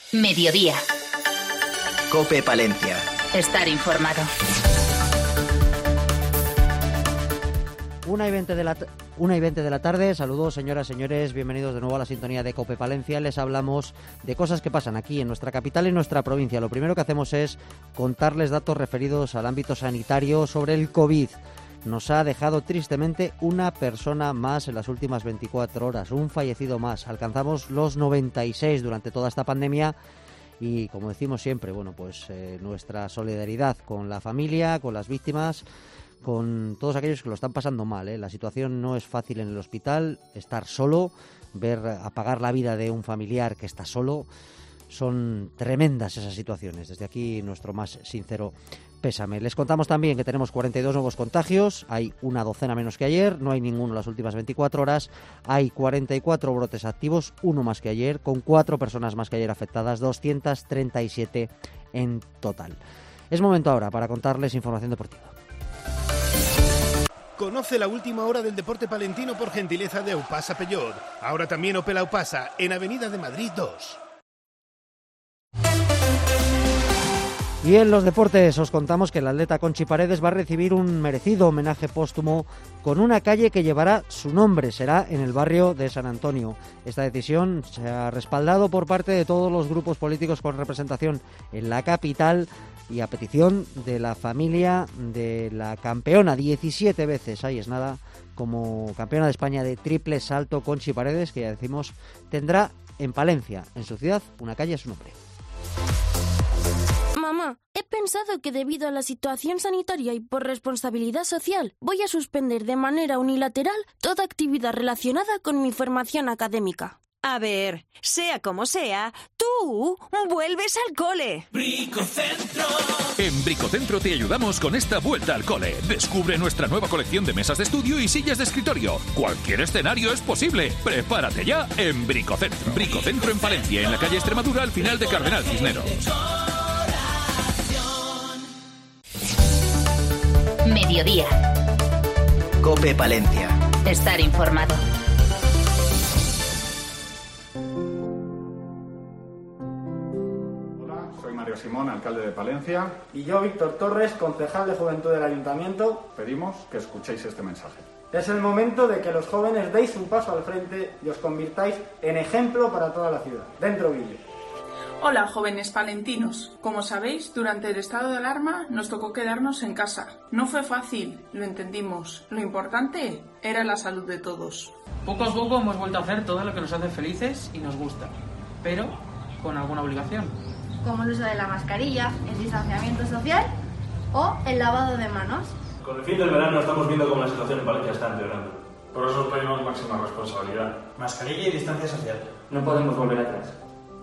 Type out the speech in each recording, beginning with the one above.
Mediodía. COPE Palencia. Estar informado. 1:20 de la tarde. Saludos, señoras, señores. Bienvenidos de nuevo a la sintonía de COPE Palencia. Les hablamos de cosas que pasan aquí en nuestra capital y en nuestra provincia. Lo primero que hacemos es contarles datos referidos al ámbito sanitario sobre el COVID. Nos ha dejado tristemente una persona más en las últimas 24 horas, un fallecido más. Alcanzamos los 96 durante toda esta pandemia y, como decimos siempre, nuestra solidaridad con la familia, con las víctimas, con todos aquellos que lo están pasando mal. La situación no es fácil en el hospital, estar solo, ver apagar la vida de un familiar que está solo. Son tremendas esas situaciones. Desde aquí nuestro más sincero pésame. Les contamos también que tenemos 42 nuevos contagios, hay una docena menos que ayer, no hay ninguno en las últimas 24 horas, hay 44 brotes activos, uno más que ayer, con 4 personas más que ayer afectadas, 237 en total. Es momento ahora para contarles información deportiva. Conoce la última hora del deporte palentino por gentileza de Aupasa Peugeot. Ahora también Opel Aupasa, en Avenida de Madrid 2. Y en los deportes os contamos que el atleta Conchi Paredes va a recibir un merecido homenaje póstumo con una calle que llevará su nombre, será en el barrio de San Antonio. Esta decisión se ha respaldado por parte de todos los grupos políticos con representación en la capital y a petición de la familia de la campeona 17 veces, ahí es nada, como campeona de España de triple salto Conchi Paredes, que ya decimos tendrá en Palencia, en su ciudad, una calle a su nombre. Mamá, he pensado que debido a la situación sanitaria y por responsabilidad social, voy a suspender de manera unilateral toda actividad relacionada con mi formación académica. A ver, sea como sea, tú vuelves al cole. Bricocentro. En Bricocentro te ayudamos con esta vuelta al cole. Descubre nuestra nueva colección de mesas de estudio y sillas de escritorio. Cualquier escenario es posible. Prepárate ya en Bricocentro. Bricocentro en Palencia, en la calle Extremadura, al final de Cardenal Cisneros. Mediodía. COPE Palencia. Estar informado. Hola, soy Mario Simón, alcalde de Palencia. Y yo, Víctor Torres, concejal de Juventud del Ayuntamiento. Pedimos que escuchéis este mensaje. Es el momento de que los jóvenes deis un paso al frente y os convirtáis en ejemplo para toda la ciudad. Dentro Ville. Hola, jóvenes palentinos. Como sabéis, durante el estado de alarma nos tocó quedarnos en casa. No fue fácil, lo entendimos. Lo importante era la salud de todos. Poco a poco hemos vuelto a hacer todo lo que nos hace felices y nos gusta, pero con alguna obligación. Como el uso de la mascarilla, el distanciamiento social o el lavado de manos. Con el fin del verano estamos viendo cómo la situación en Palencia está empeorando. Por eso pedimos máxima responsabilidad. Mascarilla y distancia social. No podemos volver atrás.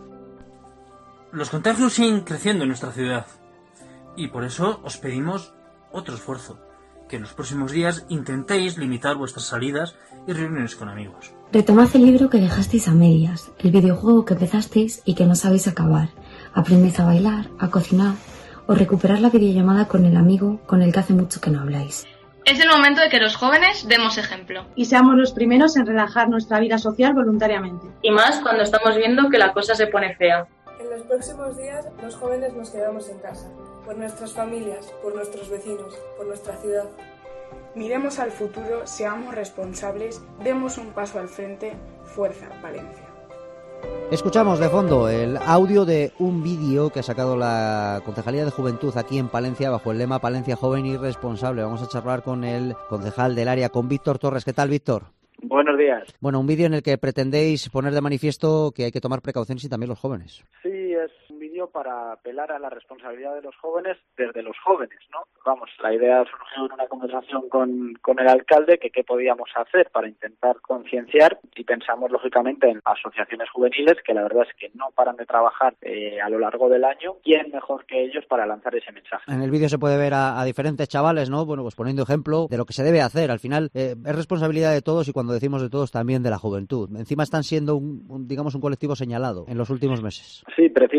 Los contagios siguen creciendo en nuestra ciudad y por eso os pedimos otro esfuerzo, que en los próximos días intentéis limitar vuestras salidas y reuniones con amigos. Retomad el libro que dejasteis a medias, el videojuego que empezasteis y que no sabéis acabar. Aprended a bailar, a cocinar o recuperar la videollamada con el amigo con el que hace mucho que no habláis. Es el momento de que los jóvenes demos ejemplo. Y seamos los primeros en relajar nuestra vida social voluntariamente. Y más cuando estamos viendo que la cosa se pone fea. En los próximos días, los jóvenes nos quedamos en casa, por nuestras familias, por nuestros vecinos, por nuestra ciudad. Miremos al futuro, seamos responsables, demos un paso al frente, fuerza Palencia. Escuchamos de fondo el audio de un vídeo que ha sacado la Concejalía de Juventud aquí en Palencia bajo el lema Palencia Joven y Responsable. Vamos a charlar con el concejal del área, con Víctor Torres. ¿Qué tal, Víctor? Buenos días. Bueno, un vídeo en el que pretendéis poner de manifiesto que hay que tomar precauciones y también los jóvenes. Sí, es un vídeo para apelar a la responsabilidad de los jóvenes desde los jóvenes, ¿no? Vamos, la idea surgió en una conversación con el alcalde que qué podíamos hacer para intentar concienciar y pensamos lógicamente en asociaciones juveniles que la verdad es que no paran de trabajar a lo largo del año. ¿Quién mejor que ellos para lanzar ese mensaje? En el vídeo se puede ver a diferentes chavales, ¿no? Bueno, pues poniendo ejemplo de lo que se debe hacer. Al final es responsabilidad de todos y cuando decimos de todos también de la juventud. Encima están siendo un colectivo señalado en los últimos meses. Sí, precisamente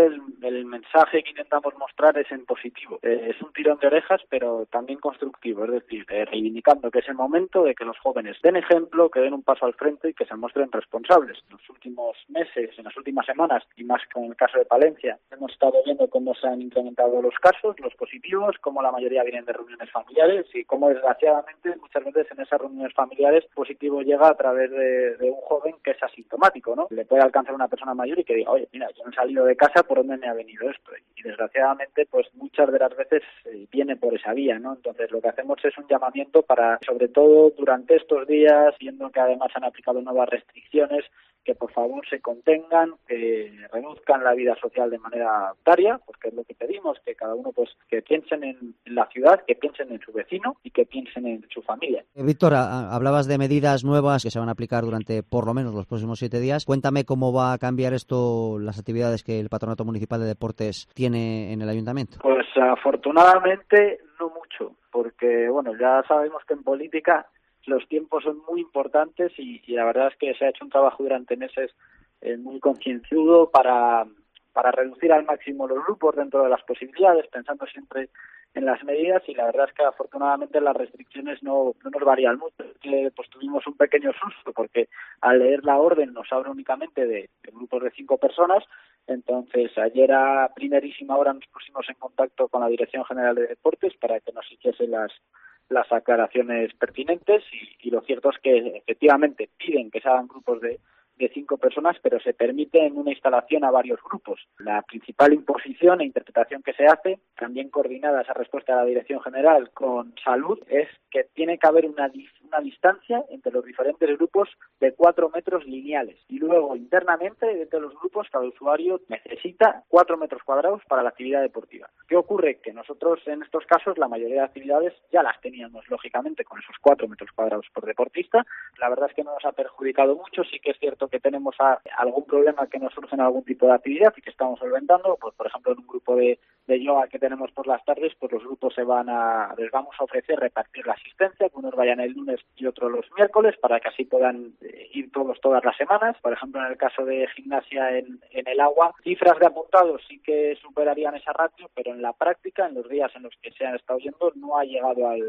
siempre el mensaje que intentamos mostrar es en positivo. Es un tirón de orejas, pero también constructivo, es decir, reivindicando que es el momento de que los jóvenes den ejemplo, que den un paso al frente y que se muestren responsables. En los últimos meses, en las últimas semanas, y más con el caso de Palencia, hemos estado viendo cómo se han incrementado los casos, los positivos, cómo la mayoría vienen de reuniones familiares y cómo, desgraciadamente, muchas veces en esas reuniones familiares, positivo llega a través de un joven que es asintomático, ¿no? Le puede alcanzar una persona mayor y que diga, oye, mira, yo no he salido de casa, ¿por dónde me ha venido esto? Y desgraciadamente, pues muchas de las veces viene por esa vía, ¿no? Entonces lo que hacemos es un llamamiento para, sobre todo durante estos días, viendo que además han aplicado nuevas restricciones, que por favor se contengan, que reduzcan la vida social de manera voluntaria, porque es lo que pedimos, que cada uno pues que piensen en la ciudad, que piensen en su vecino y que piensen en su familia. Víctor, hablabas de medidas nuevas que se van a aplicar durante por lo menos los próximos 7 días. Cuéntame cómo va a cambiar esto las actividades que el Patronato Municipal de Deportes tiene en el Ayuntamiento. Pues afortunadamente no mucho, porque bueno, ya sabemos que en política los tiempos son muy importantes y la verdad es que se ha hecho un trabajo durante meses muy concienzudo para reducir al máximo los grupos dentro de las posibilidades, pensando siempre en las medidas, y la verdad es que afortunadamente las restricciones no nos varían mucho. Pues tuvimos un pequeño susto porque al leer la orden nos habla únicamente de grupos de 5 personas. Entonces ayer a primerísima hora nos pusimos en contacto con la Dirección General de Deportes para que nos hiciese las aclaraciones pertinentes y lo cierto es que efectivamente piden que se hagan grupos de 5 personas, pero se permite en una instalación a varios grupos. La principal imposición e interpretación que se hace, también coordinada esa respuesta de la Dirección General con Salud, es que tiene que haber una distancia entre los diferentes grupos de 4 metros lineales. Y luego, internamente, dentro de los grupos, cada usuario necesita 4 metros cuadrados para la actividad deportiva. ¿Qué ocurre? Que nosotros, en estos casos, la mayoría de actividades ya las teníamos, lógicamente, con esos 4 metros cuadrados por deportista. La verdad es que no nos ha perjudicado mucho. Sí que es cierto que tenemos algún problema que nos surge en algún tipo de actividad y que estamos solventando. Pues, por ejemplo, en un grupo de yoga que tenemos por las tardes, pues los grupos les vamos a ofrecer repartir la asistencia, que unos vayan el lunes y otros los miércoles, para que así puedan ir todas las semanas. Por ejemplo, en el caso de gimnasia en el agua, cifras de apuntados sí que superarían esa ratio, pero en la práctica, en los días en los que se han estado yendo, no ha llegado al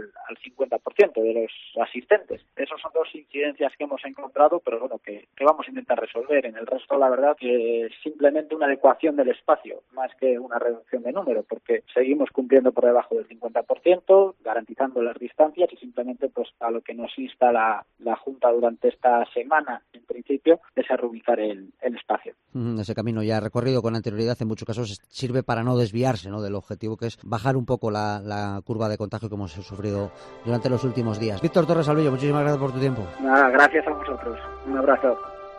50% de los asistentes. Esas son 2 incidencias que hemos encontrado, pero bueno, que vamos a intentar resolver. En el resto, la verdad, que es simplemente una adecuación del espacio, más que una reducción de número, porque seguimos cumpliendo por debajo del 50%, garantizando las distancias y simplemente pues a lo que nos insta la Junta durante esta semana, en principio, es a reubicar el espacio. Ese camino ya recorrido con anterioridad en muchos casos sirve para no desviarse, ¿no?, del objetivo, que es bajar un poco la curva de contagio que hemos sufrido durante los últimos días. Víctor Torres Albello, muchísimas gracias por tu tiempo. Nada, gracias a vosotros. Un abrazo.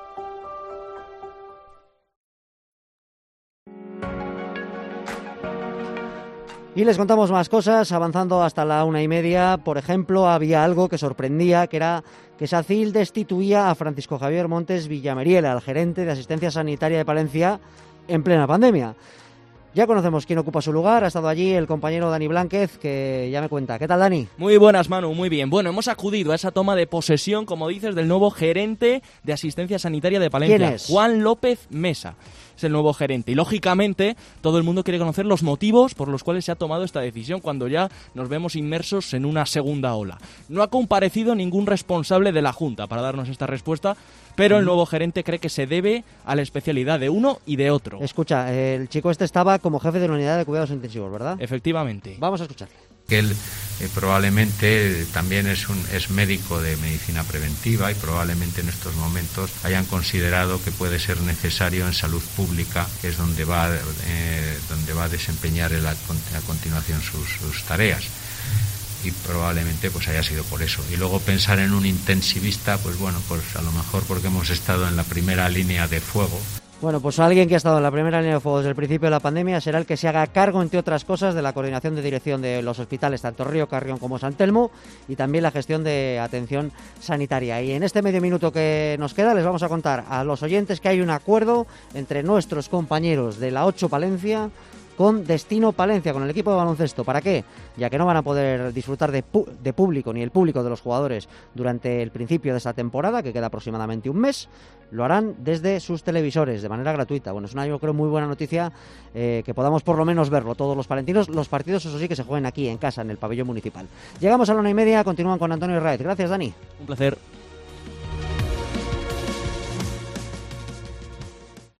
Y les contamos más cosas, avanzando hasta la 1:30. Por ejemplo, había algo que sorprendía, que era que SACIL destituía a Francisco Javier Montes Villameriel, al gerente de Asistencia Sanitaria de Palencia, en plena pandemia. Ya conocemos quién ocupa su lugar, ha estado allí el compañero Dani Blánquez, que ya me cuenta. ¿Qué tal, Dani? Muy buenas, Manu, muy bien. Bueno, hemos acudido a esa toma de posesión, como dices, del nuevo gerente de Asistencia Sanitaria de Palencia. ¿Quién es? Juan López Mesa. Es el nuevo gerente. Y, lógicamente, todo el mundo quiere conocer los motivos por los cuales se ha tomado esta decisión cuando ya nos vemos inmersos en una segunda ola. No ha comparecido ningún responsable de la Junta para darnos esta respuesta, pero el nuevo gerente cree que se debe a la especialidad de uno y de otro. Escucha, el chico este estaba como jefe de la unidad de cuidados intensivos, ¿verdad? Efectivamente. Vamos a escucharle. Que él probablemente también es médico de medicina preventiva y probablemente en estos momentos hayan considerado que puede ser necesario en salud pública, que es donde va a desempeñar a continuación sus tareas. Y probablemente pues haya sido por eso. Y luego pensar en un intensivista, pues bueno, pues a lo mejor porque hemos estado en la primera línea de fuego. Bueno, pues alguien que ha estado en la primera línea de fuego desde el principio de la pandemia será el que se haga cargo, entre otras cosas, de la coordinación de dirección de los hospitales, tanto Río Carrión como San Telmo, y también la gestión de atención sanitaria. Y en este medio minuto que nos queda les vamos a contar a los oyentes que hay un acuerdo entre nuestros compañeros de la 8 Palencia con Destino Palencia, con el equipo de baloncesto. ¿Para qué? Ya que no van a poder disfrutar de público, ni el público de los jugadores durante el principio de esta temporada, que queda aproximadamente un mes, lo harán desde sus televisores, de manera gratuita. Bueno, es una, yo creo, muy buena noticia que podamos por lo menos verlo todos los palentinos. Los partidos, eso sí, que se jueguen aquí en casa, en el pabellón municipal. Llegamos a la 1:30, continúan con Antonio Raez. Gracias, Dani. Un placer.